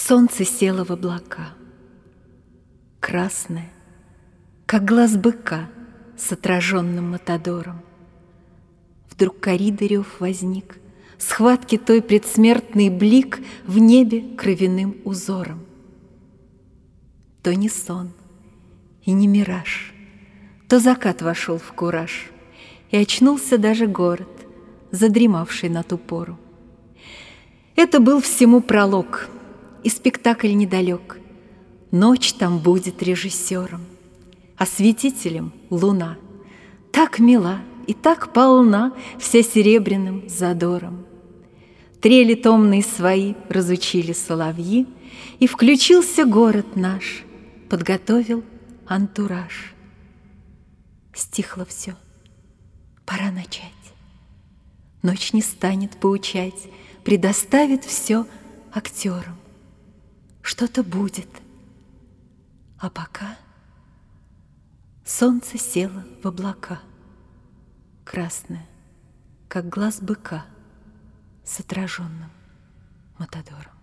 Солнце село в облака, красное, как глаз быка с отраженным матадором. Вдруг коридорев возник, схватки той предсмертный блик в небе кровяным узором. То не сон и не мираж, то закат вошел в кураж, и очнулся даже город, задремавший на ту пору. Это был всему пролог, и спектакль недалек. Ночь там будет режиссером, осветителем луна. Так мила и так полна, вся серебряным задором. Трели томные свои разучили соловьи, и включился город наш, подготовил антураж. Стихло все, пора начать. Ночь не станет поучать, предоставит все актерам. Что-то будет, а пока солнце село в облака, красное, как глаз быка с отраженным матадором.